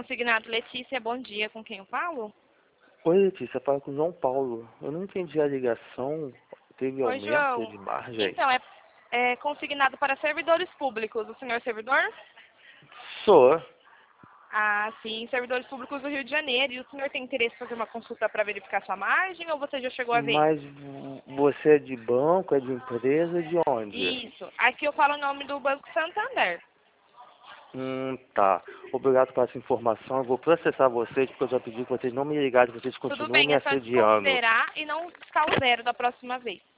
Consignado Letícia, bom dia. Com quem eu falo? Oi, Letícia, fala com o João Paulo. Eu não entendi a ligação. Teve Oi, aumento João. de margem? Então, é consignado para servidores públicos. O senhor é servidor? Sou, Ah, sim, servidores públicos do Rio de Janeiro. E o senhor tem interesse em fazer uma consulta para verificar sua margem ou você já chegou a ver? mas você é de banco, é de empresa, de onde? Isso. Aqui eu falo o nome do Banco Santander. Tá. Obrigado por essa informação. Eu vou processar vocês porque eu já pedi que vocês não me ligarem, vocês Tudo continuam bem, me é só assediando. desconsiderar e não ficar o zero da próxima vez.